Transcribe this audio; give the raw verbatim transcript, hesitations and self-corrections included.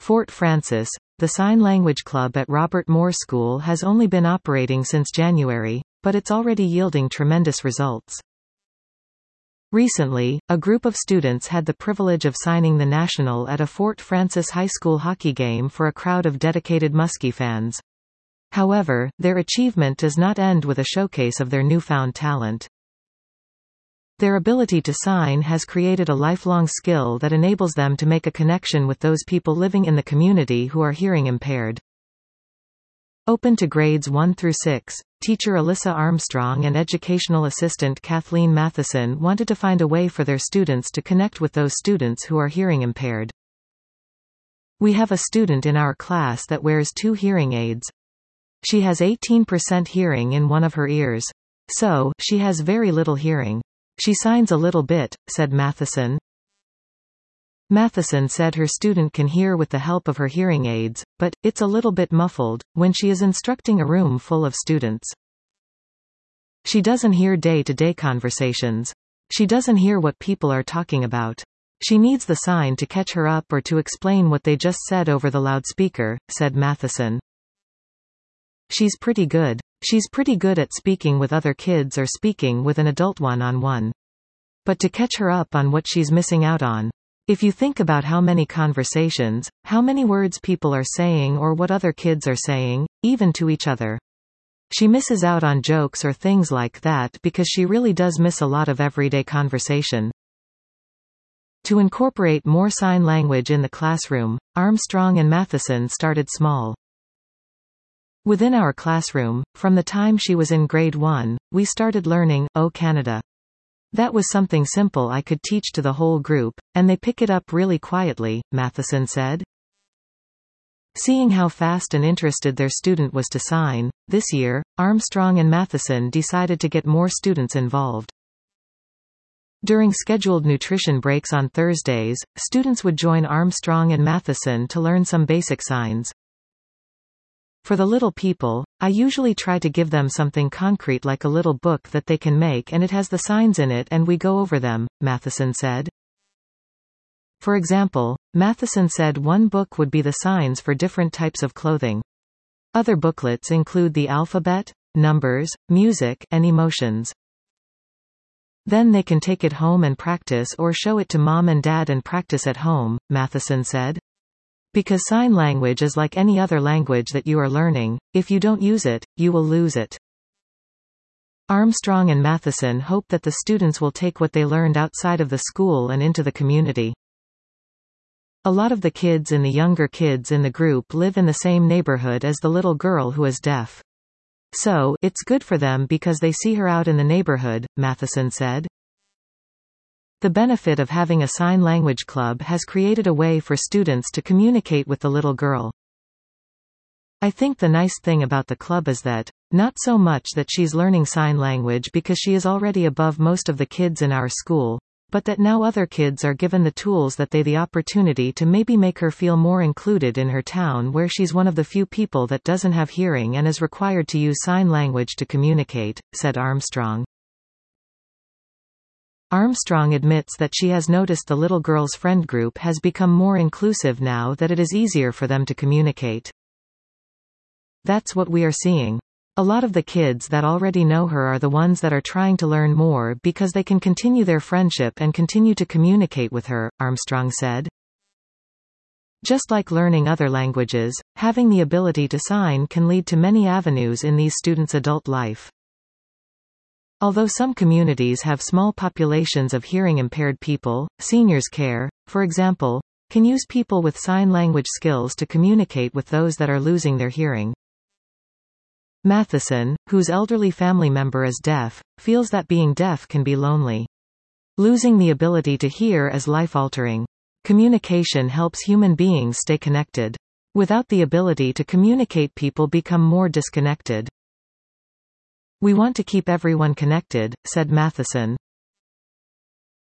Fort Francis. The Sign Language Club at Robert Moore School has only been operating since January, but it's already yielding tremendous results. Recently, a group of students had the privilege of signing the national at a Fort Francis High School hockey game for a crowd of dedicated Muskie fans. However, their achievement does not end with a showcase of their newfound talent. Their ability to sign has created a lifelong skill that enables them to make a connection with those people living in the community who are hearing impaired. Open to grades one through six, teacher Alyssa Armstrong and educational assistant Kathleen Matheson wanted to find a way for their students to connect with those students who are hearing impaired. We have a student in our class that wears two hearing aids. She has eighteen percent hearing in one of her ears. So, she has very little hearing. She signs a little bit, said Matheson. Matheson said her student can hear with the help of her hearing aids, but it's a little bit muffled when she is instructing a room full of students. She doesn't hear day-to-day conversations. She doesn't hear what people are talking about. She needs the sign to catch her up or to explain what they just said over the loudspeaker, said Matheson. She's pretty good. She's pretty good at speaking with other kids or speaking with an adult one-on-one. But to catch her up on what she's missing out on. If you think about how many conversations, how many words people are saying or what other kids are saying, even to each other. She misses out on jokes or things like that because she really does miss a lot of everyday conversation. To incorporate more sign language in the classroom, Armstrong and Matheson started small. Within our classroom, from the time she was in grade one, we started learning, "Oh Canada." That was something simple I could teach to the whole group, and they pick it up really quietly, Matheson said. Seeing how fast and interested their student was to sign, this year, Armstrong and Matheson decided to get more students involved. During scheduled nutrition breaks on Thursdays, students would join Armstrong and Matheson to learn some basic signs. For the little people, I usually try to give them something concrete like a little book that they can make and it has the signs in it and we go over them, Matheson said. For example, Matheson said one book would be the signs for different types of clothing. Other booklets include the alphabet, numbers, music, and emotions. Then they can take it home and practice or show it to mom and dad and practice at home, Matheson said. Because sign language is like any other language that you are learning, if you don't use it, you will lose it. Armstrong and Matheson hope that the students will take what they learned outside of the school and into the community. A lot of the kids and the younger kids in the group live in the same neighborhood as the little girl who is deaf. So, it's good for them because they see her out in the neighborhood, Matheson said. The benefit of having a sign language club has created a way for students to communicate with the little girl. I think the nice thing about the club is that, not so much that she's learning sign language because she is already above most of the kids in our school, but that now other kids are given the tools that they the opportunity to maybe make her feel more included in her town where she's one of the few people that doesn't have hearing and is required to use sign language to communicate, said Armstrong. Armstrong admits that she has noticed the little girl's friend group has become more inclusive now that it is easier for them to communicate. That's what we are seeing. A lot of the kids that already know her are the ones that are trying to learn more because they can continue their friendship and continue to communicate with her, Armstrong said. Just like learning other languages, having the ability to sign can lead to many avenues in these students' adult life. Although some communities have small populations of hearing-impaired people, seniors care, for example, can use people with sign language skills to communicate with those that are losing their hearing. Matheson, whose elderly family member is deaf, feels that being deaf can be lonely. Losing the ability to hear is life-altering. Communication helps human beings stay connected. Without the ability to communicate, people become more disconnected. We want to keep everyone connected, said Matheson.